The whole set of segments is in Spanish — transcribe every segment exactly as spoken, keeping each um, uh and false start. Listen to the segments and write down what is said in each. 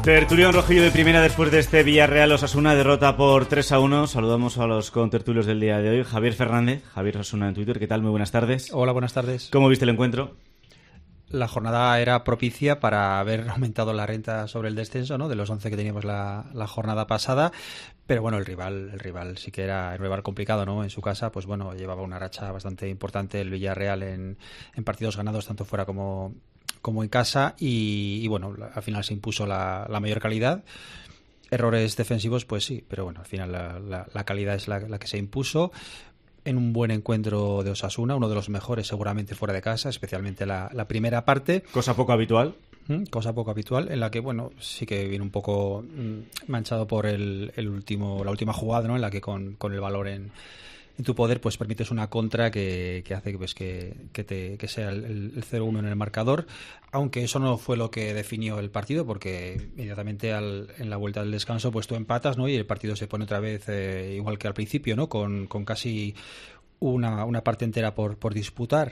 Tertulión rojillo de primera después de este Villarreal Osasuna, derrota por tres a uno. Saludamos a los contertulios del día de hoy. Javier Fernández, Javier Osasuna en Twitter. ¿Qué tal? Muy buenas tardes. Hola, buenas tardes. ¿Cómo viste el encuentro? La jornada era propicia para haber aumentado la renta sobre el descenso, ¿no? De los once que teníamos la, la jornada pasada. Pero bueno, el rival el rival sí que era un rival complicado, ¿no? En su casa, pues bueno, llevaba una racha bastante importante el Villarreal en, en partidos ganados, tanto fuera como... como en casa y, y bueno, al final se impuso la, la mayor calidad. Errores defensivos, pues sí, pero bueno, al final la, la, la calidad es la, la que se impuso en un buen encuentro de Osasuna, uno de los mejores seguramente fuera de casa, especialmente la, la primera parte. Cosa poco habitual. Cosa poco habitual, en la que, bueno, sí que viene un poco manchado por el, el último, la última jugada, ¿no? En la que con, con el valor en en tu poder, pues permites una contra que, que hace pues, que, que, te, que sea el, el cero uno en el marcador, aunque eso no fue lo que definió el partido, porque inmediatamente al, en la vuelta del descanso pues tú empatas, ¿no? Y el partido se pone otra vez eh, igual que al principio, ¿no? Con, con casi una, una parte entera por, por disputar.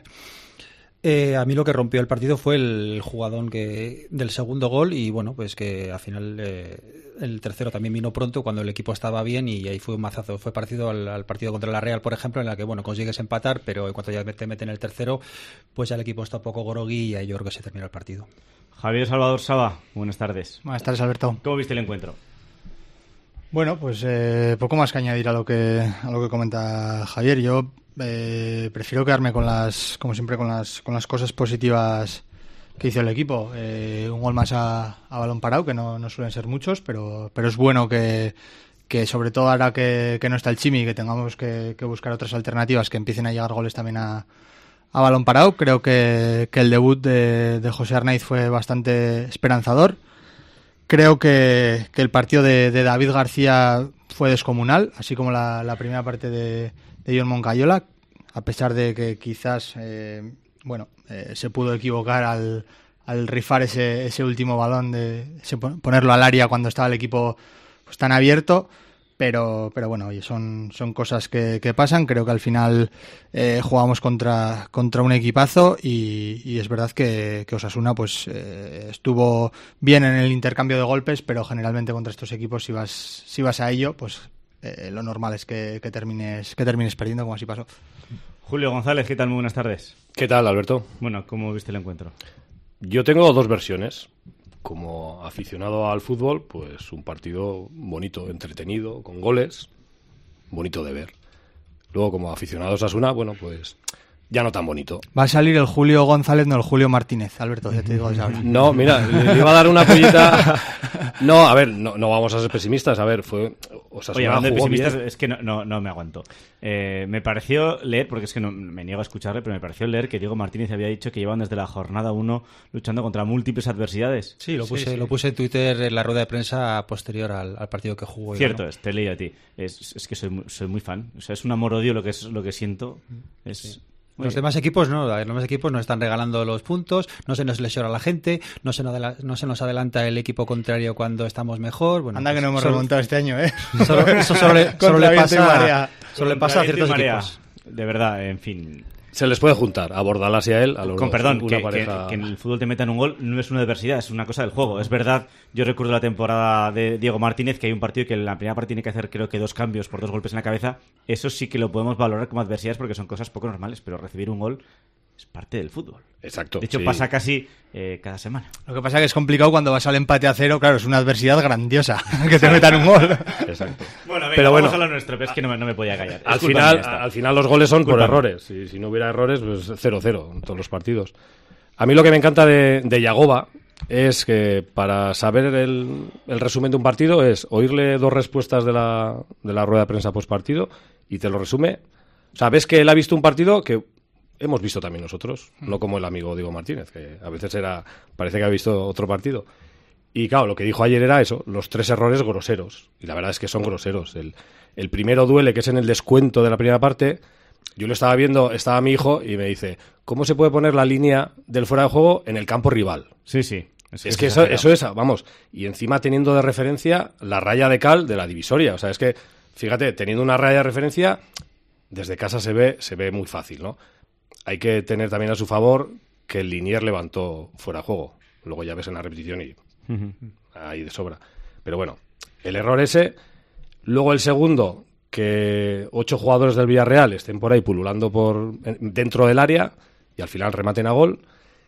Eh, a mí lo que rompió el partido fue el jugadón que, del segundo gol y bueno, pues que al final eh, el tercero también vino pronto cuando el equipo estaba bien y ahí fue un mazazo. Fue parecido al, al partido contra la Real, por ejemplo, en la que bueno, consigues empatar, pero en cuanto ya te meten el tercero, pues ya el equipo está un poco grogui y ahí yo creo que se termina el partido. Javier Salvador Saba, buenas tardes. Buenas tardes, Alberto. ¿Cómo viste el encuentro? Bueno, pues eh, poco más que añadir a lo que a lo que comenta Javier. Yo eh, prefiero quedarme con las, como siempre, con las con las cosas positivas que hizo el equipo. Eh, un gol más a, a balón parado, que no, no suelen ser muchos, pero pero es bueno que, que sobre todo ahora que, que no está el Chimi, que tengamos que, que buscar otras alternativas, que empiecen a llegar goles también a, a balón parado. Creo que, que el debut de, de José Arnaiz fue bastante esperanzador. Creo que, que el partido de, de David García fue descomunal, así como la, la primera parte de, de John Moncayola, a pesar de que quizás eh, bueno eh, se pudo equivocar al, al rifar ese, ese último balón, de ese, ponerlo al área cuando estaba el equipo pues, tan abierto. Pero, pero bueno, oye, son, son cosas que, que pasan. Creo que al final eh, jugamos contra, contra un equipazo y, y es verdad que, que Osasuna pues eh, estuvo bien en el intercambio de golpes, pero generalmente contra estos equipos si vas, si vas a ello, pues eh, lo normal es que, que termines que termines perdiendo, como así pasó. Julio González, ¿qué tal? Muy buenas tardes. ¿Qué tal, Alberto? Bueno, ¿cómo viste el encuentro? Yo tengo dos versiones. Como aficionado al fútbol, pues un partido bonito, entretenido, con goles, bonito de ver. Luego, como aficionado a Osasuna, bueno, pues ya no tan bonito. Va a salir el Julio González, no el Julio Martínez, Alberto, ya te digo desde ahora. No, mira, le iba a dar una pollita. No, a ver, no, no vamos a ser pesimistas. A ver, fue Osasuna. Oye, hablando de jugó pesimistas, bien. es que no, no, no me aguanto. Eh, me pareció leer, porque es que no, me niego a escucharle, pero me pareció leer que Diego Martínez había dicho que llevan desde la jornada uno luchando contra múltiples adversidades. Sí, lo puse, sí, sí. lo puse en Twitter en la rueda de prensa posterior al, al partido que jugó. Cierto ¿no? es, te leí a ti. Es, es que soy, soy muy fan. O sea, es un amor-odio lo que es lo que siento. Es... Sí. Los demás equipos no, los demás equipos nos están regalando los puntos, no se nos lesiona la gente, no se nos, adela- no se nos adelanta el equipo contrario cuando estamos mejor. Bueno, Anda pues que no hemos solo, remontado este año, ¿eh? Solo, eso solo le, solo le pasa, solo le pasa a ciertos equipos. De verdad, en fin. Se les puede juntar a Bordalás y a él. A los Con dos, perdón, una que, pareja... que, que en el fútbol te metan un gol no es una adversidad, es una cosa del juego. Es verdad, yo recuerdo la temporada de Diego Martínez, que hay un partido que en la primera parte tiene que hacer creo que dos cambios por dos golpes en la cabeza. Eso sí que lo podemos valorar como adversidades porque son cosas poco normales, pero recibir un gol es parte del fútbol. Exacto. De hecho, sí. pasa casi eh, cada semana. Lo que pasa es que es complicado cuando vas al empate a cero, claro, es una adversidad grandiosa que te metan un gol. Exacto. Bueno, venga, Pero vamos bueno, a lo nuestro, pero es que no me, no me podía callar. Al Es final, culpa mía al final los goles son por Culpa errores. Si, si no hubiera errores, pues cero cero en todos los partidos. A mí lo que me encanta de, de Yagoba es que para saber el, el resumen de un partido es oírle dos respuestas de la, de la rueda de prensa post partido y te lo resume. O sea, ves que él ha visto un partido que hemos visto también nosotros, no como el amigo Diego Martínez, que a veces era parece que ha visto otro partido. Y claro, lo que dijo ayer era eso, los tres errores groseros. Y la verdad es que son groseros. El, el primero duele, que es en el descuento de la primera parte. Yo lo estaba viendo, estaba mi hijo y me dice, ¿cómo se puede poner la línea del fuera de juego en el campo rival? Sí, sí. Es, es que eso, eso es, vamos, y encima teniendo de referencia la raya de cal de la divisoria. O sea, es que, fíjate, teniendo una raya de referencia, desde casa se ve, se ve muy fácil, ¿no? Hay que tener también a su favor que el Linier levantó fuera de juego. Luego ya ves en la repetición y Uh-huh. Ahí de sobra. Pero bueno, el error ese. Luego el segundo, que ocho jugadores del Villarreal estén por ahí pululando por dentro del área y al final rematen a gol.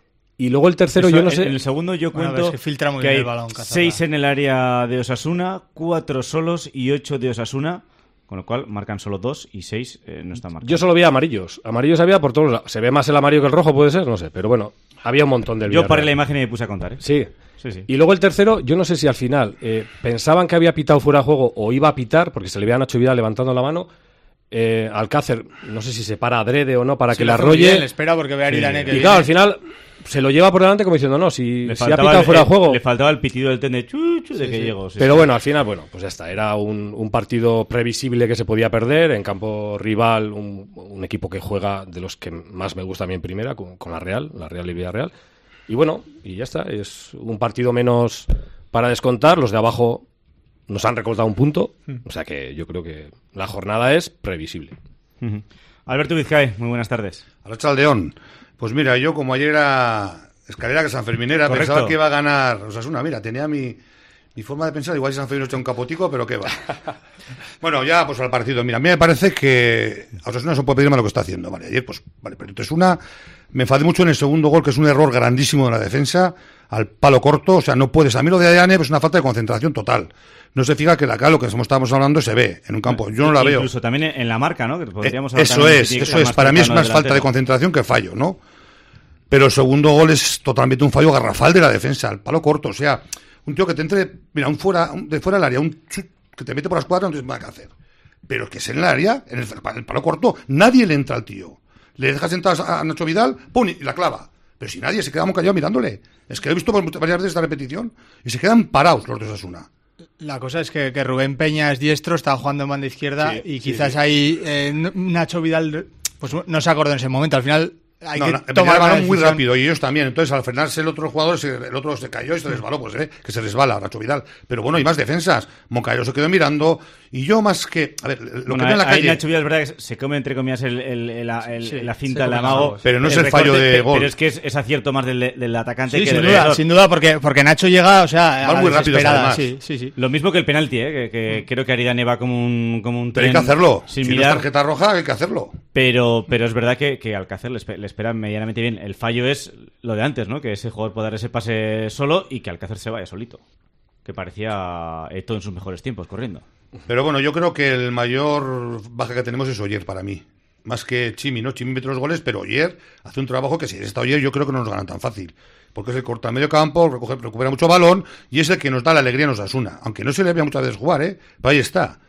Y luego el tercero, Eso, yo no en, sé... En el segundo yo Bueno, cuento es que filtra muy que bien hay el balón, Cazorla. seis en el área de Osasuna, cuatro solos y ocho de Osasuna, con lo cual marcan solo dos y seis eh, no están marcados. Yo solo vi amarillos. Amarillos había por todos lados. ¿Se ve más el amarillo que el rojo? Puede ser, no sé. Pero bueno, había un montón del Yo Villarreal. paré la imagen y me puse a contar. ¿eh? Sí. Sí, sí. Y luego el tercero, yo no sé si al final eh, pensaban que había pitado fuera de juego o iba a pitar, porque se le veía a Nacho Vidal levantando la mano. Eh, Alcácer, no sé si se para adrede o no para Sí, que lo le hace muy arrolle. bien, le espera porque ve a Aridane que Y viene. claro, al final se lo lleva por delante como diciendo, no, si, Le si ha faltaba pitado el- fuera de el- juego. Le faltaba el pitido del ten de chuchu de Sí, que sí. llegó. sí, Pero sí. bueno, al final, bueno, pues ya está. Era un, un partido previsible que se podía perder en campo rival, un, un equipo que juega de los que más me gusta a mí en primera, con, con la Real, la Real y Villarreal. Y bueno, y ya está. Es un partido menos para descontar. Los de abajo nos han recortado un punto. O sea que yo creo que la jornada es previsible. Ujú. Alberto Vizcay, muy buenas tardes. Arratsaldeon. Pues mira, yo como ayer era escalera que sanferminera, Correcto. pensaba que iba a ganar Osasuna. Mira, tenía mi, mi forma de pensar, igual si San Fermín echa un capotico, pero qué va. Bueno, ya pues al partido. Mira, a mí me parece que a Osasuna no se puede pedir más lo que está haciendo. Vale, ayer pues, vale, pero entonces una, me enfadé mucho en el segundo gol, que es un error grandísimo de la defensa, al palo corto, o sea, no puedes. A mí lo de Ayane pues, es una falta de concentración total. No se fija que acá lo que estábamos hablando se ve en un campo. Yo no la veo. Incluso también en la marca, ¿no? Que podríamos Eh, hablar eso también de que es, tiene que eso estar es. Para mí es cercano más del falta de delantero. concentración que fallo, ¿no? Pero el segundo gol es totalmente un fallo garrafal de la defensa, al palo corto. O sea, un tío que te entre, mira, un fuera, un- de fuera del área, un chut que te mete por las cuadras, no tienes nada que hacer. Pero que es en el área, en el, en el palo corto, nadie le entra al tío. Le dejas entrar a Nacho Vidal, pum, y la clava. Pero si nadie se queda muy callado mirándole. Es que he visto por varias veces esta repetición y se quedan parados los de Osasuna. La cosa es que, que Rubén Peña es diestro, está jugando en banda izquierda Sí, y sí, quizás sí. ahí eh, Nacho Vidal pues no se acordó en ese momento. Al final hay No, que no, tomar el la balón muy decisión. rápido y ellos también. Entonces, al frenarse el otro jugador, se- el otro se cayó y se resbaló, pues eh, que se resbala Nacho Vidal. Pero bueno, hay más defensas. Moncayo se quedó mirando y yo más que... A ver, lo Bueno, que veo en la ahí calle... Nacho Vidal es verdad que se come entre comillas el, el- el- la- el- Sí, la se finta, el come amago. los Pero no es el fallo de pe- gol. Pero es que es, es acierto más del, del atacante Sí, que sin del duda, error. sin duda, porque, porque Nacho llega, o sea, Va a muy la rápido, desesperada. además. Sí, sí, sí. Lo mismo que el penalti, ¿eh? que, que creo que Aridane va como un, como un Pero hay tren que hacerlo. sin Si no es mirar. tarjeta roja, hay que hacerlo. Pero, pero es verdad que, que Alcácer le, espe- le espera medianamente bien. El fallo es lo de antes, ¿no? Que ese jugador pueda dar ese pase solo y que Alcácer se vaya solito. Que parecía eh, todo en sus mejores tiempos, corriendo. Pero bueno, yo creo que el mayor baja que tenemos es Oyer para mí. Más que Chimi, ¿no? Chimi mete los goles, pero Oyer hace un trabajo que si está Oyer yo creo que no nos ganan tan fácil. Porque es el corta medio campo, recoge, recupera mucho balón y es el que nos da la alegría en Osasuna. Aunque no se le vea muchas veces jugar, ¿eh? Pero ahí está.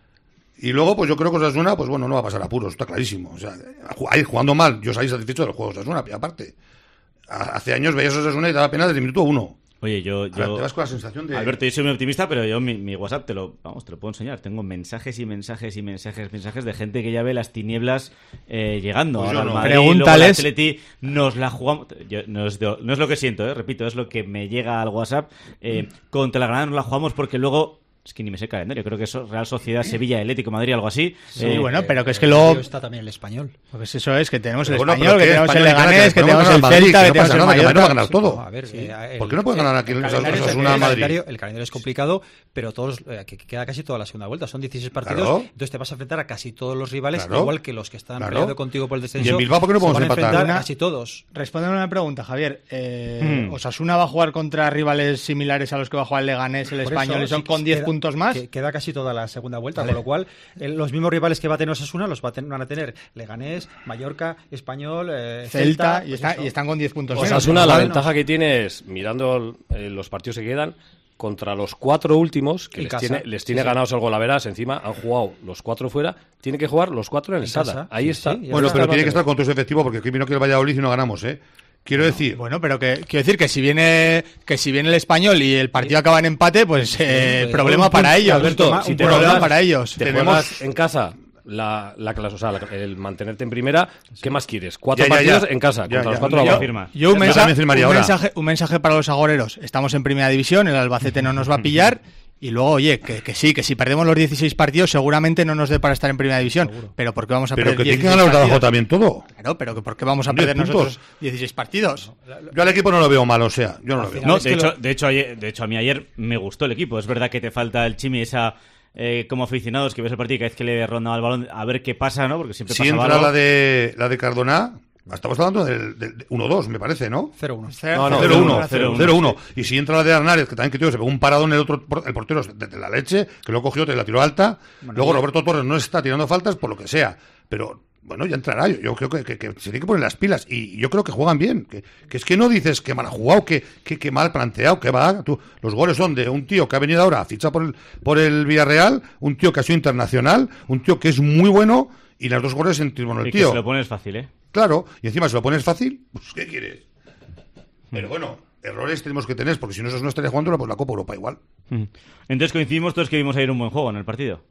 Y luego, pues yo creo que Osasuna, pues bueno, no va a pasar apuros, está clarísimo. O sea, ahí jugando mal, yo salí satisfecho del juego de Osasuna, aparte. A- Hace años veías a Osasuna y daba pena desde el minuto uno. Oye, yo... Ahora yo... te vas con la sensación de... Alberto, yo soy muy optimista, pero yo mi, mi WhatsApp te lo, vamos, te lo puedo enseñar. Tengo mensajes y mensajes y mensajes, mensajes de gente que ya ve las tinieblas eh, llegando. Pues Ahora yo al no. Madrid, luego al Pregúntales. Atleti, nos la jugamos. Yo- no, es de- no es lo que siento, eh, repito, es lo que me llega al WhatsApp. Eh, contra la Granada nos la jugamos porque luego. Es que ni me sé el calendario, creo que es Real Sociedad, Sevilla, Atlético de Madrid, algo así. Sí, Eh, bueno, pero que es que el luego... medio está también el español. Pues eso es, que tenemos el Pero bueno, español, pero que ¿qué? tenemos el Español y Leganés, Canarias, que podemos tenemos ganar el Madrid, Celta, que que no tenemos pasa el nada, que Madrid no va a Mallorca. ganar todo. No, a ver, eh, ¿Por qué no pueden ganar aquí el el calendario, Osasuna el a Madrid? calendario- el calendario es complicado, pero todos eh, que queda casi toda la segunda vuelta. Son dieciséis partidos, Claro. entonces te vas a enfrentar a casi todos los rivales, Claro. igual que los que están Claro. peleando contigo por el descenso. ¿Y en Bilbao por qué no se podemos van a empatar? enfrentar Una- casi todos. Respóndeme una pregunta, Javier. Eh, Hmm. ¿Osasuna va a jugar contra rivales similares a los que va a jugar el Leganés, el Por Español, eso, y son sí, con diez queda- puntos más? que- queda casi toda la segunda vuelta, Vale. con lo cual eh, los mismos rivales que va a tener Osasuna los va a ten- van a tener Leganés, Mallorca, Español, eh, Celta, Celta, y, pues está- eso. y están con diez puntos menos. Osasuna, con lo la cual- ventaja que tiene es, mirando eh, los partidos que quedan, contra los cuatro últimos, que En les casa. tiene, les tiene Sí, sí. ganados el golaveras, encima han jugado los cuatro fuera, tiene que jugar los cuatro en el En Sada. casa, Ahí sí, está. sí, y Bueno, está pero el tiene que Barcelona. estar con todo su efectivo porque aquí vino que el Valladolid y no ganamos, ¿eh? Quiero decir, Bueno, pero que quiero decir que si viene que si viene el Español y el partido acaba en empate, pues eh, Sí, problema un para punto, ellos. Alberto, Un si te problema juegas- para ellos. Te Tenemos- juegas en casa la, la clase, o sea, la- el mantenerte en primera. ¿Qué más quieres? Cuatro Ya, ya, partidos ya. en casa, Ya, contra ya. los cuatro Yo- abajo. firma. Yo un, Yo mensaje, también firmaría un, ahora. mensaje, un mensaje para los agoreros. Estamos en primera división, el Albacete no nos va a pillar Y luego, oye, que, que sí, que si perdemos los dieciséis partidos seguramente no nos dé para estar en primera división. Seguro. Pero ¿por qué vamos a Pero perder que tiene que dieciséis ganar de abajo partidos? también todo. Claro, pero que ¿por qué vamos a diez perder puntos. nosotros dieciséis partidos? Yo al equipo no lo veo mal, o sea, yo no lo Al veo. final No, es de que hecho, lo- de, hecho, ayer- de hecho, a mí ayer me gustó el equipo. Es verdad que te falta el Chimi, esa eh, como aficionados que ves el partido y cada vez que le rondaba el balón, a ver qué pasa, ¿no? Porque siempre Si pasa entra algo. la de la de Cardona, estamos hablando del, del uno dos, me parece, ¿no? cero uno. No, no, cero uno, cero uno. Y si entra la de Arnárez, que también que tío, se pegó un paradón el otro por- el portero de, de la leche, que lo cogió, te la tiró alta. Luego Roberto Torres no está tirando faltas por lo que sea. Pero bueno, ya entrará. Yo, yo creo que, que, que se tiene que poner las pilas. Y yo creo que juegan bien. Que, que es que no dices que mal ha jugado, que, que, que mal planteado, que va. Tú, los goles son de un tío que ha venido ahora a fichar por el, por el Villarreal, un tío que ha sido internacional, un tío que es muy bueno. Y las dos goles en bueno, el Y que tío. se lo pones fácil, ¿eh? Claro, y encima se lo pones fácil, pues ¿qué quieres? Pero bueno, errores tenemos que tener, porque si no, eso no estaría jugando pues la Copa Europa igual. Entonces coincidimos todos que vimos ayer un buen juego en el partido.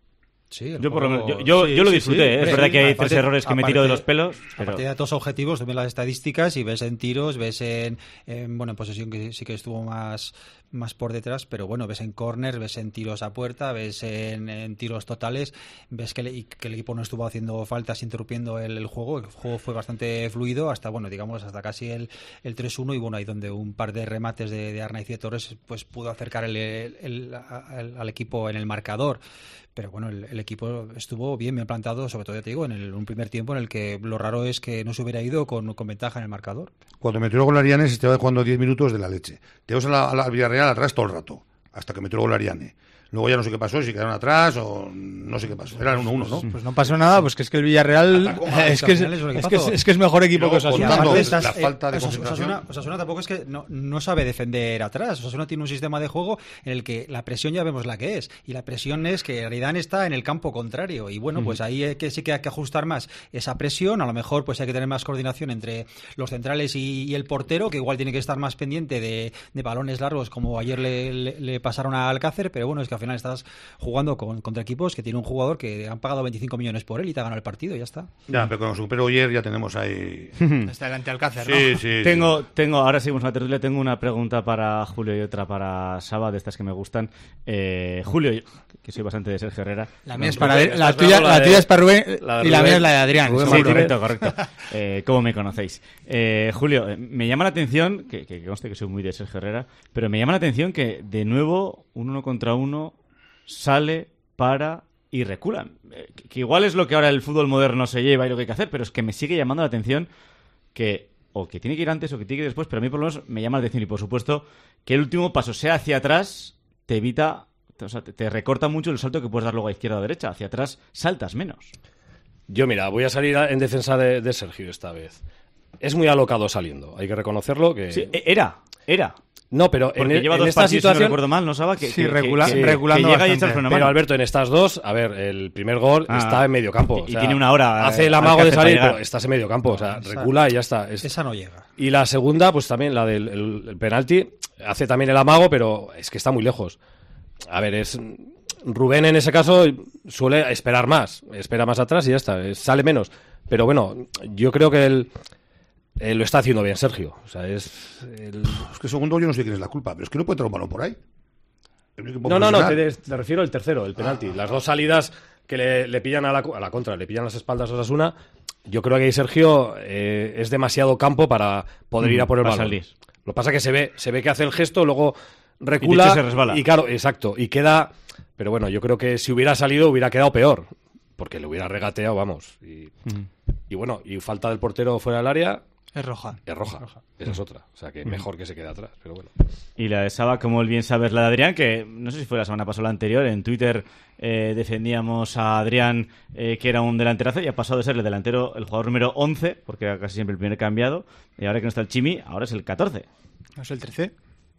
Sí, el Yo por lo juego- menos, yo, yo, sí, yo lo sí, disfruté, sí. ¿eh? Es Sí, verdad que hay aparte- tres errores que me tiro de los aparte- pelos. A Pero... partir de todos objetivos, también las estadísticas y ves en tiros, ves en, en bueno, en posesión que sí que estuvo más, más por detrás, pero bueno, ves en corners, ves en tiros a puerta, ves en, en tiros totales, ves que, le- y que el equipo no estuvo haciendo faltas, interrumpiendo el, el juego, el juego fue bastante fluido hasta, bueno, digamos, hasta casi el, el tres uno y bueno, ahí donde un par de remates de, de Arnaiz y de Torres pues pudo acercar el, el- el- al, al equipo en el marcador. Pero bueno, el, el equipo estuvo bien, bien plantado, sobre todo, ya te digo, en el, un primer tiempo en el que lo raro es que no se hubiera ido con, con ventaja en el marcador. Cuando metió el gol Ariane, se estaba jugando diez minutos de la leche. Te vas a la, a la Villarreal atrás todo el rato, hasta que metió el gol Ariane. Luego ya no sé qué pasó, si quedaron atrás o no sé qué pasó. Era uno uno, ¿no? Pues no pasó nada, pues que es que el Villarreal Atacó mal, es que es, al final es un es que es, equipazo. es que es mejor equipo Luego, que Osasuna. contando aparte la estás- falta de Osasuna- concentración. Osasuna, Osasuna tampoco es que no, no sabe defender atrás. Osasuna tiene un sistema de juego en el que la presión ya vemos la que es. Y la presión es que Aridán está en el campo contrario. Y bueno, pues ahí hay que, sí que hay que ajustar más esa presión. A lo mejor pues hay que tener más coordinación entre los centrales y, y el portero, que igual tiene que estar más pendiente de, de balones largos, como ayer le, le- le pasaron a Alcácer. Pero bueno, es que al final estás jugando con, contra equipos que tiene un jugador que han pagado veinticinco millones por él y te ha ganado el partido y ya está. Ya, pero con Super ayer ya tenemos ahí. Está delante Alcácer, Sí, ¿no? sí. Tengo, tengo, ahora seguimos la tertulia, tengo una pregunta para Julio y otra para Saba, de estas que me gustan. Eh, Julio, que soy bastante de Sergio Herrera. La mía es No, para Rubén, la estás tuya, dando la la de- tuya es para Rubén la de y la mía Rubén. es la de Adrián. Rubén Sí, seguro. correcto, correcto. Eh, ¿Cómo me conocéis? Eh, Julio, eh, me llama la atención, que, que conste que soy muy de Sergio Herrera, pero me llama la atención que de nuevo un uno contra uno sale, para y reculan. Eh, que, que igual es lo que ahora el fútbol moderno se lleva y lo que hay que hacer, pero es que me sigue llamando la atención que o que tiene que ir antes o que tiene que ir después, pero a mí por lo menos me llama la atención y por supuesto que el último paso sea hacia atrás te evita, o sea, te, te recorta mucho el salto que puedes dar luego a izquierda o a derecha. Hacia atrás saltas menos. Yo, mira, voy a salir a- en defensa de, de Sergio esta vez. Es muy alocado saliendo, hay que reconocerlo. Que... Sí, e- era, era. No, pero en, Porque en lleva dos esta partidos, si no situación... recuerdo mal, ¿no, Saba? Que, Sí, que- regula- que- que- regulando que llega y echa el bastante. freno a Pero mano. Alberto, en estas dos, a ver, el primer gol Ah. está en medio campo. Y- y tiene una hora, Hace el eh, amago de Alcácer para salir, llegar. pero estás en medio campo. O sea, esa- recula y ya está. Es- Esa no llega. Y la segunda, pues también la del el, el penalti, hace también el amago, pero es que está muy lejos. A ver, es Rubén en ese caso suele esperar más, espera más atrás y ya está, es- sale menos. Pero bueno, yo creo que él, él lo está haciendo bien, Sergio. O sea, es el- Es que segundo yo no sé quién es la culpa, pero es que no puede traer un balón por ahí. El equipo No, no, no, te, profesional. te refiero al tercero, el penalti. Las dos salidas que le, le pillan a la, a la contra, le pillan las espaldas a Osasuna. Yo creo que ahí Sergio eh, es demasiado campo para poder ir a por el para balón. salir. Lo que pasa es que se ve, se ve que hace el gesto, luego recula dicho se resbala. y claro, exacto, y queda. Pero bueno, yo creo que si hubiera salido hubiera quedado peor, porque le hubiera regateado, vamos. Y, y bueno, y falta del portero fuera del área. Es roja. Es roja, esa es otra. O sea que mejor que se quede atrás, pero bueno. Y la de Saba, como el bien sabes, la de Adrián, que no sé si fue la semana pasada o la anterior, en Twitter eh, defendíamos a Adrián, eh, que era un delanterazo, y ha pasado de ser el delantero, el jugador número once, porque era casi siempre el primer cambiado, y ahora que no está el Chimi, ahora es el catorce. ¿No es el trece?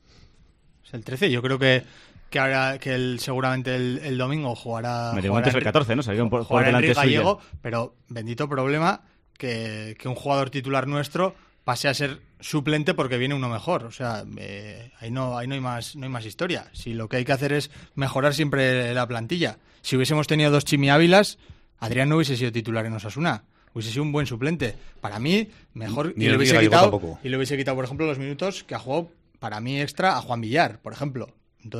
Es el trece. Yo creo que, que ahora que el, seguramente el, el domingo jugará. Me digo jugará antes el Enri- catorce, ¿no? Salió por, por jugará delante Enrique suya. Gallego, pero bendito problema que, que un jugador titular nuestro pase a ser suplente porque viene uno mejor. O sea, eh, ahí no, ahí no hay más, no hay más historia. Si lo que hay que hacer es mejorar siempre la plantilla. Si hubiésemos tenido dos Chimi Ávilas, Adrián no hubiese sido titular en Osasuna. Hubiese sido un buen suplente. Para mí, mejor. Ni y, le el hubiese Gallego quitado, tampoco. y le hubiese quitado, por ejemplo, los minutos que ha jugado para mí extra a Juan Villar, por ejemplo. Entonces,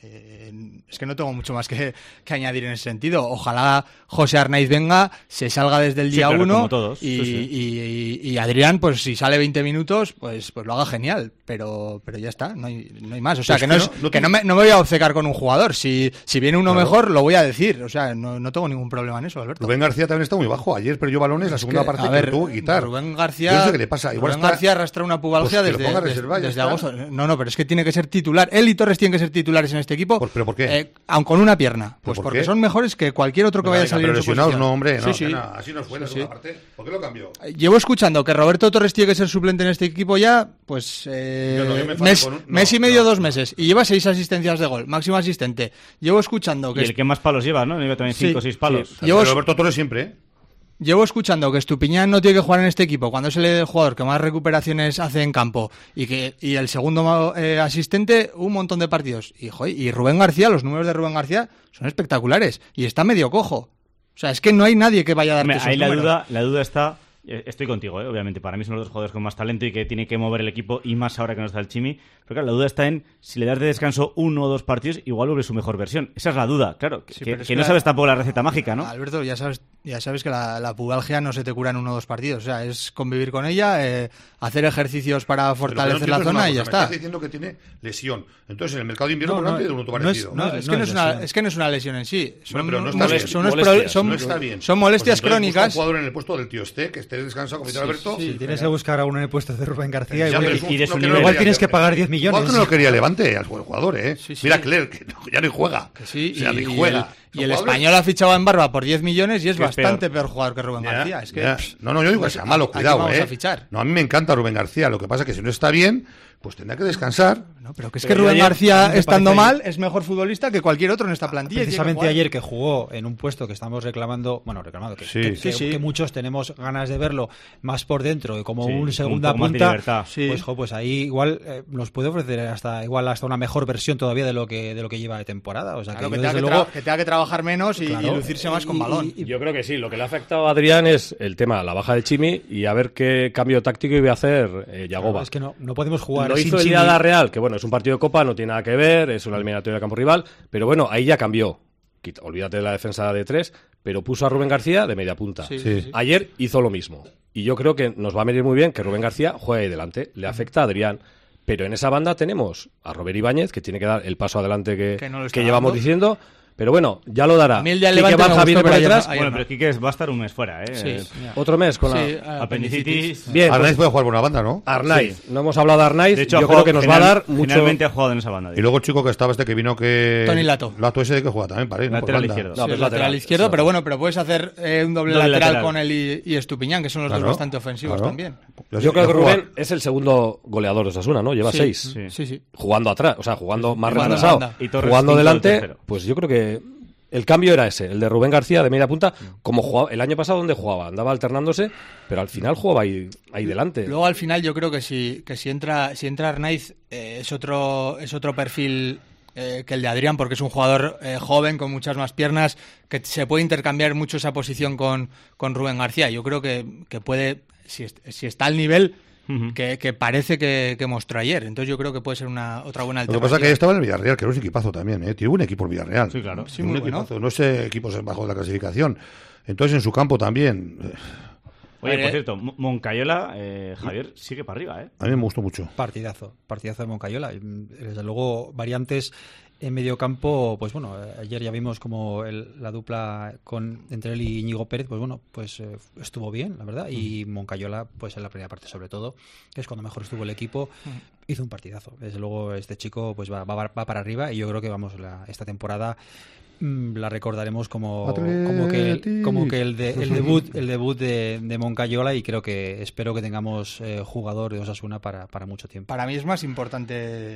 Eh, es que no tengo mucho más que, que añadir en ese sentido. Ojalá José Arnaiz venga, se salga desde el Sí, día claro, uno como todos. y, Sí, sí. y- y- y Adrián, pues si sale veinte minutos, pues, pues lo haga genial. Pero, pero ya está, no hay, no hay más. O sea, Pues que, que no, no- es, no que te- no, me, no me voy a obcecar con un jugador. Si, si viene uno Claro. mejor, lo voy a decir. O sea, no, no tengo ningún problema en eso, Alberto. Rubén García también está muy bajo. Ayer perdió balones la segunda Que, parte a que ver, tuvo que quitar. Rubén García, Yo no sé qué le pasa. Igual Rubén está- García arrastra una pubalgia Pues que lo desde, ponga a desde- reserva y ya desde está. agosto. No, no, pero es que tiene que ser titular. Él y Torres tienen que ser titulares en este equipo. Por- ¿pero por qué? Eh, aun con una pierna. Pues por porque qué? son mejores que cualquier otro que Venga, vaya a venga, salir pero en su lesionados posición. no, hombre. No, Sí, sí. que nada, así no fue la Sí, segunda sí. parte. ¿Por qué lo cambió? Llevo escuchando que Roberto Torres tiene que ser suplente en este equipo ya, pues eh, Yo no, yo me enfado mes, con un- no, mes y medio, no. dos meses. Y lleva seis asistencias de gol, máximo asistente. Llevo escuchando Y que el que más palos lleva, ¿no? Lleva también Sí, cinco o seis palos. sí. Llevo- Roberto Torres siempre, ¿eh? Llevo escuchando que Estupiñán no tiene que jugar en este equipo cuando es el jugador que más recuperaciones hace en campo y que y el segundo eh, asistente un montón de partidos. Y, joder, y Rubén García, los números de Rubén García son espectaculares y está medio cojo. O sea, es que no hay nadie que vaya a darte Hombre, esos ahí la números. duda, la duda está. eh, Estoy contigo, ¿eh? Obviamente. Para mí son los dos jugadores con más talento y que tiene que mover el equipo, y más ahora que no está el Chimi. Pero claro, la duda está en si le das de descanso uno o dos partidos, igual vuelve su mejor versión. Esa es la duda, claro. Que, Sí, que- pero es que que no la- sabes tampoco la receta mágica, ¿no? Alberto, ya sabes, ya sabes que la, la pubalgia no se te cura en uno o dos partidos. O sea, es convivir con ella, eh, hacer ejercicios para Pero lo que no fortalecer la entiendo es zona una y ya cosa, me está. estás diciendo que tiene lesión. Entonces, en el mercado de invierno, No, ¿por qué no, han pedido un no es- parecido? no, es, que no es, una, lesión. es que no es una lesión en sí. Son, pero no está unos- bien. son unos Molestias, pro- son- no está bien. son molestias Pues entonces busca crónicas. un jugador en el puesto del tío este, que esté descansado, como dice Alberto. Sí, tienes que buscar a uno en el puesto de Rubén García. Ya, igual, pero es un- y de uno su que no nivel. lo igual quería- tienes que pagar diez Igual millones. que no lo quería Levante al jugador, ¿eh? Sí, sí. Mira, Cler, que no- ya no juega. Que sí, O sea, y, ni y juega. el, y Son el jugadores- español ha fichado en Barba por diez millones y es Que es bastante peor. peor jugador que Rubén Ya, García. Es que, ya. pff, No, no, yo digo que pues, sea malo, ¿a- a quién cuidado, vamos ¿eh? a fichar? No, a mí me encanta Rubén García. Lo que pasa es que si no está bien, pues tendrá que descansar. No, pero que es Pero que yo Rubén ayer- a García, mí me estando parece- mal, es mejor futbolista que cualquier otro en esta plantilla. y tiene que Precisamente jugar. ayer que jugó en un puesto que estamos reclamando, bueno, reclamando, que, Sí. que- Sí, que- sí. que muchos tenemos ganas de verlo más por dentro y como Sí, un un segunda poco más de punta, libertad. Sí. pues, jo, pues ahí igual eh, nos puede ofrecer hasta igual hasta una mejor versión todavía de lo que de lo que lleva de temporada. O sea, Claro, que que, yo, tenga desde que, luego, tra- que tenga que trabajar menos y, y claro, lucirse más con y- balón. y- Yo creo que sí. Lo que le ha afectado a Adrián es el tema, la baja de Chimi y a ver qué cambio táctico iba a hacer eh, Yagoba. es que no, no podemos jugar Lo sin hizo el Chimi. día Real, que bueno, es un partido de Copa, no tiene nada que ver, es una eliminatoria de campo rival, pero bueno, ahí ya cambió. Quita- Olvídate de la defensa de tres, pero puso a Rubén García de media punta. Sí, Sí. sí. Ayer hizo lo mismo. Y yo creo que nos va a venir muy bien que Rubén García juegue ahí delante. Le afecta a Adrián. Pero en esa banda tenemos a Robert Ibáñez, que tiene que dar el paso adelante que, Que no lo está que llevamos dando. diciendo. Pero bueno, ya lo dará. A mí el día del Quique Levante me Barja gustó, viene por pero ayer detrás. no- ayer Bueno, no. pero Quique va a estar un mes fuera, ¿eh? Sí. Eh, Otro mes con la... Sí, apendicitis. Bien, Arnaiz pues, puede jugar por una banda, ¿no? Arnaiz. No hemos hablado de Arnaiz. De hecho, ha yo creo jugado- que nos va a general- dar mucho... Generalmente ha jugado en esa banda. Y luego el chico que estaba este que vino que... Tony Lato. Lato ese de que juega también, para ir, ¿no? Por Lateral banda. izquierdo. No, Sí, pues el lateral, lateral, izquierdo, eso. pero bueno, pero puedes hacer eh, un doble, Doble lateral, lateral. con él y, y Estupiñán, que son los Claro, dos bastante ofensivos claro. también. Ya sé, Yo creo ya que juega- Rubén es el segundo goleador de Osasuna, ¿no? Lleva Sí, seis. Sí. Sí, sí. Jugando atrás, o sea, jugando más Jugando retrasado. banda. Y Torres Jugando quinto, delante, tercero. pues yo creo que el cambio era ese, el de Rubén García de media punta, como jugaba el año pasado donde jugaba, andaba alternándose, pero al final jugaba ahí, ahí delante. Luego al final yo creo que si, que si entra, si entra Arnaiz eh, es otro, es otro perfil eh, que el de Adrián, porque es un jugador eh, joven, con muchas más piernas, que se puede intercambiar mucho esa posición con, con Rubén García. Yo creo que, que puede, si, est- si está al nivel Ujú. que, que parece que, que mostró ayer. Entonces yo creo que puede ser una otra buena Lo que alternativa. pasa es que ahí estaba en el Villarreal, que era un equipazo también, ¿eh? Tiene un equipo el Villarreal. Sí, claro. Sí, Tiene un muy bueno. equipazo, no es eh, equipos bajo de la clasificación. Entonces en su campo también. eh, Oye, A ver, por eh. cierto, Mo- Moncayola, eh, Javier, sigue para arriba, ¿eh? A mí me gustó mucho. Partidazo, partidazo de Moncayola. Y, mm, Desde luego, variantes en medio campo, pues bueno, eh, ayer ya vimos como el- la dupla con entre él y Íñigo Pérez, pues bueno, pues eh, estuvo bien, la verdad. Y Moncayola, pues en la primera parte sobre todo, que es cuando mejor estuvo el equipo, hizo un partidazo. Desde luego, este chico pues va, va, va para arriba y yo creo que vamos, la, esta temporada mm, la recordaremos como, como que el, como que el, de- el debut el debut de, de Moncayola, y creo que espero que tengamos eh, jugador de Osasuna para, para mucho tiempo. Para mí es más importante,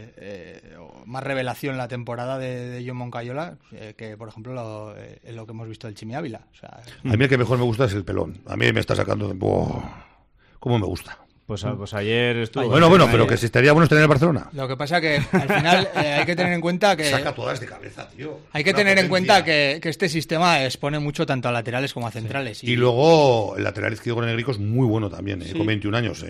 eh, o más revelación la temporada de, de John Moncayola eh, que, por ejemplo, lo, eh, lo que hemos visto del Chimi Ávila. O sea, A mí el que mejor me gusta es el pelón. A mí me está sacando de... ¡Buah! ¿Cómo me gusta? Pues, a- pues ayer estuvo. Bueno, bueno, ayer- pero que si estaría bueno estar en el Barcelona. lo que pasa que al final eh, hay que tener en cuenta que Saca todas de cabeza, tío. hay que Una tener en potencia. cuenta que, que este sistema expone mucho tanto a laterales como a centrales. Y luego el lateral izquierdo con Negrico es muy bueno también, ¿eh? Sí. Con veintiún años, ¿eh?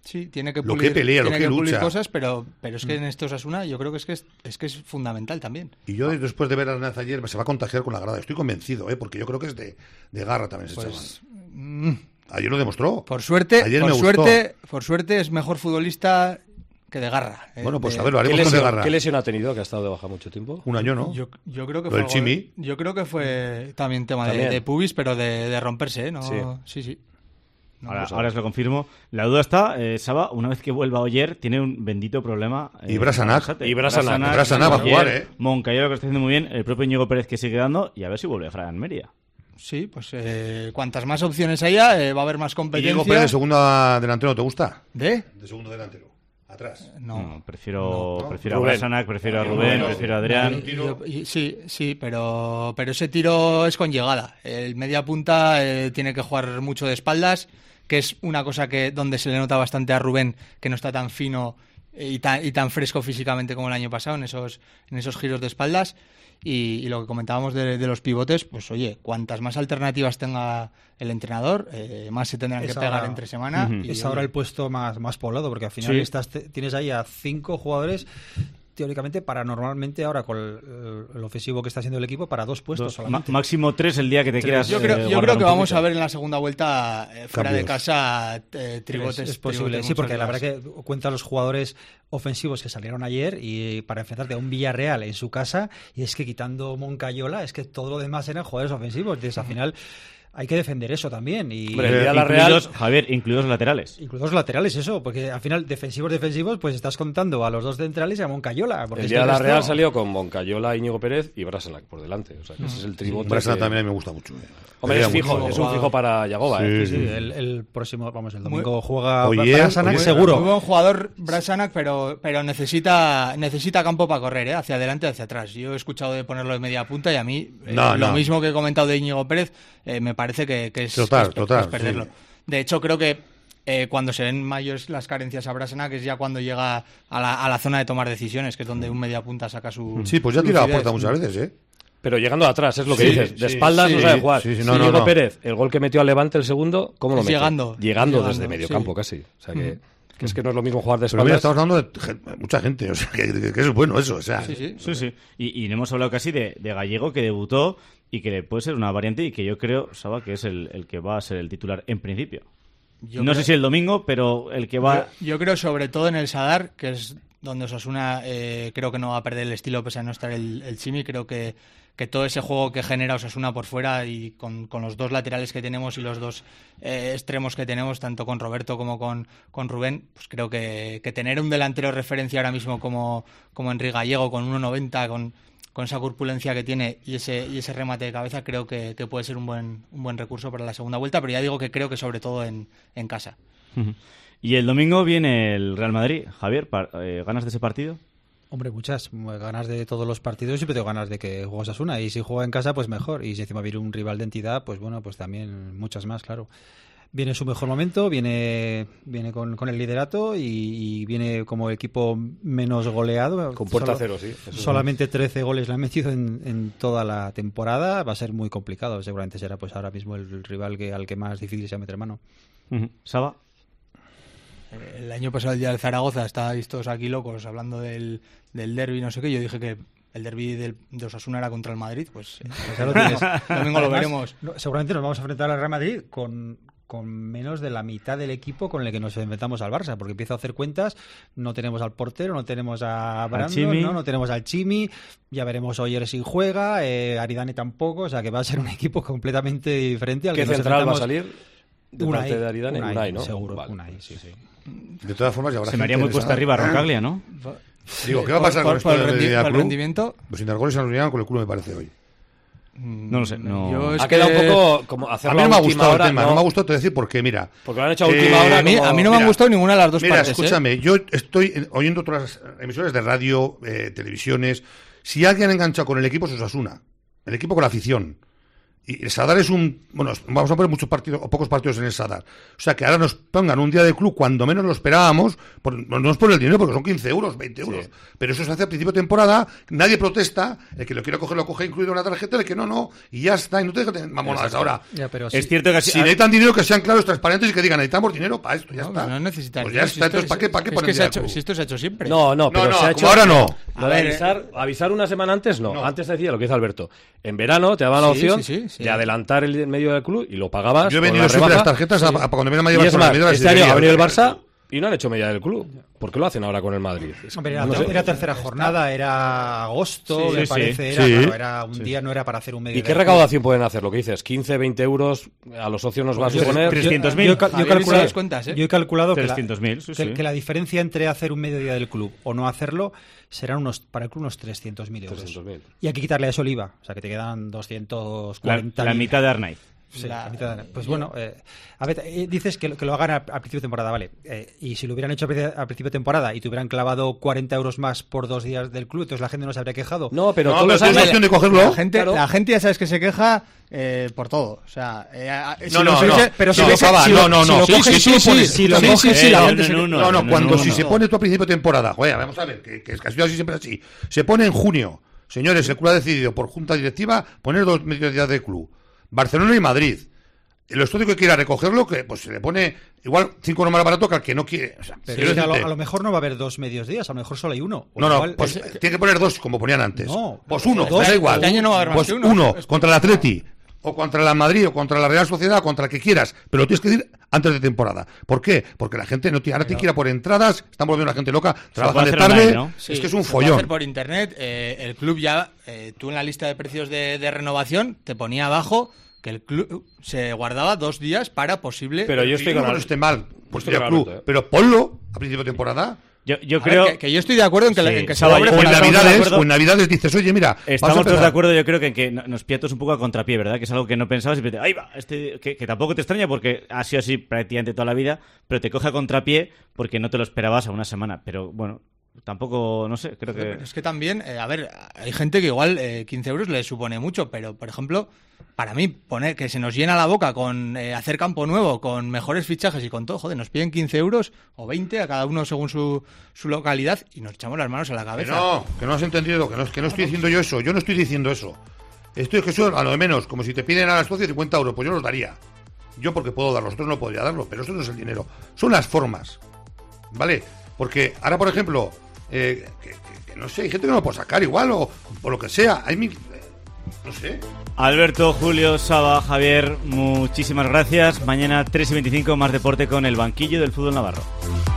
Sí, tiene que Lo pulir, que pelea, lo tiene que que pulir lucha. cosas, pero, pero es que en estos Osasuna yo creo que es que es, es que es fundamental también. Y yo después de ver a Hernández ayer se va a contagiar con la grada. Estoy convencido, ¿eh? Porque yo creo que es de, de garra también ese Pues, chaval. mm, Ayer lo demostró. por suerte, Ayer por me gustó. suerte, por suerte es mejor futbolista que de garra. eh, Bueno, pues de- a ver, lo ¿Qué haremos con de lesión, garra. ¿Qué lesión ha tenido que ha estado de baja mucho tiempo? Un año, ¿no? Yo, yo creo que Lo fue del algo Chimi. de- yo creo que fue también tema de, También. de pubis, pero de, de romperse, ¿eh? No, Sí. sí, sí. Ahora, ahora os lo confirmo. La duda está, eh, Saba, una vez que vuelva Oyer, tiene un bendito problema. eh, Y Brasanac. Arrasate. Y Brasanac. Brasanac va a jugar, Oyer, ¿eh? Moncayola que está haciendo muy bien, el propio Íñigo Pérez que sigue dando, y a ver si vuelve Fran Mérida. Sí, pues eh, cuantas más opciones haya, eh, va a haber más ¿Y competencia. Diego Pérez de segunda delantero te gusta? ¿De? De segundo delantero. Atrás. No. No, prefiero, no. prefiero a Rubén. Brasanac, prefiero a Rubén, Rubén, no. prefiero a Adrián. Vale. tiro. Y- y- sí, sí, pero, pero ese tiro es con llegada. El media punta eh, tiene que jugar mucho de espaldas, que es una cosa que donde se le nota bastante a Rubén, que no está tan fino y tan, y tan fresco físicamente como el año pasado en esos, en esos giros de espaldas. Y, y lo que comentábamos de, de los pivotes, pues oye, cuantas más alternativas tenga el entrenador, eh, más se tendrán Es que pegar ahora- entre semana. Ujú. y, Es oye, ahora el puesto más, más poblado, porque al final Sí. estás, te- tienes ahí a cinco jugadores, teóricamente, para normalmente ahora con el, el ofensivo que está haciendo el equipo, para dos puestos Dos- solamente. ma- máximo tres el día que te quieras. Yo creo, eh, yo guardar creo que un vamos poquito. a ver en la segunda vuelta, eh, fuera de Cambios. casa, eh, tribotes. es, es posible, tribotes sí, porque muchos la días. verdad que cuenta los jugadores ofensivos que salieron ayer y para enfrentarte a un Villarreal en su casa, y es que quitando Moncayola, es que todo lo demás eran jugadores ofensivos. Entonces, al final hay que defender eso también. Y Hombre, el día de la Incluidos, Real- Javier, incluidos los laterales. incluidos los laterales, eso, porque al final, defensivos, defensivos, pues estás contando a los dos centrales y a Moncayola. Porque El es día que de la resto- Real salió con Moncayola, Íñigo Pérez y Brasanac por delante. O sea, que ese es el tribote. Brasanac que- también a mí me gusta mucho. eh. Hombre, Me es gusta fijo, mucho. es un fijo para Yagoba, Sí, ¿eh? Sí, sí, el, el próximo, vamos, el domingo Muy- juega Oye, Brasanac, oye, seguro. Muy buen jugador Brasanac, pero, pero necesita, necesita campo para correr, ¿eh? Hacia adelante y hacia atrás. Yo he escuchado de ponerlo de media punta y a mí eh, No, lo no. mismo que he comentado de Íñigo Pérez, eh, me parece que, que es, Total, que es- total, que es perderlo. sí. De hecho, creo que eh, cuando se ven mayores las carencias a Brasanac es ya cuando llega a la, a la zona de tomar decisiones, que es donde un media punta saca su... Sí, pues ya ha tirado a lucidez. puerta muchas veces, ¿eh? Pero llegando atrás, es lo que Sí, dices. De sí, espaldas sí, no sabe jugar. sí, sí, no, Y no, Diego no. Pérez, el gol que metió a Levante el segundo, ¿cómo lo Es mete? llegando, Llegando, llegando, desde medio sí. campo casi. O sea que, que es que no es lo mismo jugar de Pero mira, espaldas. estamos hablando de gen- mucha gente, o sea, que, que- que es bueno eso, o sea. Sí, sí. Sí, sí. Y, y no hemos hablado casi de, de Gallego, que debutó y que le puede ser una variante y que yo creo, Saba, que es el, el que va a ser el titular en principio. Yo no creo- sé si el domingo, pero el que va... Yo, yo creo sobre todo en el Sadar, que es donde Osasuna eh, creo que no va a perder el estilo pese a no estar el, el Chimi. Creo que, que todo ese juego que genera Osasuna por fuera y con, con los dos laterales que tenemos y los dos eh, extremos que tenemos, tanto con Roberto como con, con Rubén, pues creo que, que tener un delantero referencia ahora mismo como, como Enrique Gallego con uno noventa, con, con esa corpulencia que tiene y ese, y ese remate de cabeza, creo que, que puede ser un buen, un buen recurso para la segunda vuelta, pero ya digo que creo que sobre todo en, en casa. Y el domingo viene el Real Madrid. Javier, pa- eh, ¿ganas de ese partido? Hombre, muchas. Ganas de todos los partidos, siempre tengo ganas de que juegue Osasuna. Y si juega en casa, pues mejor. Y si encima viene un rival de entidad, pues bueno, pues también muchas más, claro. Viene en su mejor momento, viene, viene con, con el liderato y, y viene como equipo menos goleado. Con puerta Solo- cero, sí. Eso Solamente trece goles le han metido en, en toda la temporada. Va a ser muy complicado. Seguramente será pues ahora mismo el rival que al que más difícil sea meter mano. Ujú. Saba. El año pasado, el día del Zaragoza, estabais todos aquí locos hablando del, del derbi, no sé qué. Yo dije que el derbi del, de Osasuna era contra el Madrid. Pues, eh, pues ya lo tienes. El domingo lo Además, veremos. no, seguramente nos vamos a enfrentar al Real Madrid con, con menos de la mitad del equipo con el que nos enfrentamos al Barça, porque empiezo a hacer cuentas, no tenemos al portero, no tenemos a Brandon, Chimi. ¿no? no tenemos al Chimi, ya veremos Oyer si juega, eh, Aridane tampoco, o sea que va a ser un equipo completamente diferente al ¿Qué que nos central va a enfrentamos. salir? De Unai, parte de Aridane, Unai, Unai, ¿no? seguro, Vale. Unai, sí, sí. De todas formas, ya habrá Se me haría gente muy cuesta interesada. arriba Roncaglia, ¿no? Digo, ¿qué va a pasar por, con esto por el, de rendi- Media por el Club? rendimiento? Los intergoles se nos liaron con el culo, me parece, hoy. No lo sé. No. Yo es Ha quedado que- un poco como A hacerlo mí no me ha a última gustado hora, el tema, no, me ha gustado, te voy a decir por qué, mira. Porque lo han hecho a última Eh, hora. A mí, como- a mí no me Mira, han gustado ninguna de las dos Mira, partes. ¿eh? escúchame, yo estoy eh, oyendo otras emisoras de radio, eh, televisiones. Si alguien ha enganchado con el equipo es Osasuna. El equipo con la afición. Y el Sadar es un... Bueno, vamos a poner muchos partidos o pocos partidos en el Sadar. O sea, que ahora nos pongan un día de club cuando menos lo esperábamos, por, no es por el dinero, porque son quince euros, veinte euros. Sí. Pero eso se hace a principio de temporada, nadie protesta, el que lo quiera coger lo coge incluido en la tarjeta, el que no, no, y ya está, y no te dejan mamonadas ahora. Ya, pero es sí. cierto que si necesitan dinero, que sean claros, transparentes y que digan, necesitamos dinero para esto, ya no, está. No necesitan. Pues ya está, entonces, ¿para qué, para qué es poner que se ha hecho, si esto se ha hecho siempre. No, no, pero no, no, se ha hecho... ahora no. A ver, avisar, avisar una semana antes, no. no. Antes decía lo que dice Alberto. En verano te daban la sí, opción sí, sí, sí. de adelantar el medio del club y lo pagabas. Yo he venido siempre las tarjetas sí. a, a cuando me viene a y es más, este año ha venido el Barça y no han hecho media del club. ¿Por qué lo hacen ahora con el Madrid? Hombre, era, no sé. era tercera jornada, era agosto, sí, me sí, parece. sí. Era, Sí. claro, era un Sí. día, no era para hacer un medio. ¿Y qué recaudación pueden hacer? Lo que dices, quince, veinte euros a los socios nos va a suponer. trescientos mil. Yo, yo, yo, calculado, cuentas, ¿eh? yo he calculado trescientos mil, sí, que, la, sí. que, que la diferencia entre hacer un mediodía del club o no hacerlo serán unos, para el club unos trescientos mil euros. trescientos mil. Y hay que quitarle a eso el I V A, o sea que te quedan doscientos cuarenta. La, la mitad de Arnaiz. Sí, la, la mitad de, pues bueno, eh, a ver, eh, dices que, que lo hagan a, a principio de temporada, vale. Eh, y si lo hubieran hecho a, a principio de temporada y te hubieran clavado cuarenta euros más por dos días del club, entonces la gente no se habría quejado. No, pero no, todos pero los años opción de cogerlo. La gente, claro. la gente ya sabes que se queja eh, por todo. O sea, eh, si no, lo no, hubiese- no. pero si No, hubiese- Saba, si no, lo- no, si no. lo Sí, coges sí, tú, sí, pones- sí, si lo sí, coges sí, tú, sí, la no, gente se- No, no, no, cuando no, si no. se pone tú a principio de temporada, oye, vamos a ver, que, que es casi así siempre así. Se pone en junio, señores, el club ha decidido por junta directiva poner dos mediodías de club, Barcelona y Madrid. El estudio que quiera recogerlo, que pues se le pone igual cinco euros más barato que al que no quiere. O sea, Pero quiero es que a, lo, decirte- a lo mejor no va a haber dos medios días, a lo mejor solo hay uno. O No, no, igual- pues es- tiene que poner dos como ponían antes. No, pues uno, dos, pues da igual. este año no va a haber más pues que uno. uno contra el Atleti, o contra la Madrid, o contra la Real Sociedad, contra el que quieras, pero lo tienes que decir antes de temporada. ¿Por qué? Porque la gente no tiene, ahora te quiera por entradas, están volviendo a la gente loca, trabajan puede de hacer tarde, online, ¿no? Sí, es que es un se puede hacer follón. por internet. Eh, el club ya, eh, tú en la lista de precios de, de renovación te ponía abajo que el club se guardaba dos días para posible. Pero yo Y estoy no con que no esté mal, pues estoy el con club, Alberto, ¿eh? pero ponlo a principio de temporada. Yo, yo A ver, creo que, que yo estoy de acuerdo en que, Sí. la- en que se Saba, abre yo- O en Bueno, estamos de Navidades, acuerdo. o en Navidades dices, oye, mira, vamos a Estamos todos de empezar. acuerdo, yo creo que, que no- nos pillas un poco a contrapié, ¿verdad? Que es algo que no pensabas y dices, ahí va, este, que, que tampoco te extraña porque ha sido así prácticamente toda la vida, pero te coge a contrapié porque no te lo esperabas a una semana. Pero bueno, tampoco, no sé, creo que... Pero es que también, eh, a ver, hay gente que igual eh, quince euros le supone mucho, pero por ejemplo, para mí, poner que se nos llena la boca con eh, hacer campo nuevo, con mejores fichajes y con todo, joder, nos piden quince euros o veinte a cada uno según su, su localidad y nos echamos las manos a la Que cabeza. no, que no has entendido, que no, que no estoy diciendo yo eso, yo no estoy diciendo eso. Estoy que eso a lo de menos, como si te piden a las doce cincuenta euros, pues yo los daría. Yo porque puedo darlos, otros no podría darlo, pero eso no es el dinero, son las formas, ¿vale? Porque ahora, por ejemplo, eh, que, que- que no sé, hay gente que no lo puede sacar igual o, o lo que sea, hay mil... eh, no sé. Alberto, Julio, Saba, Javier, muchísimas gracias. Mañana tres y veinticinco, más deporte con el banquillo del fútbol navarro.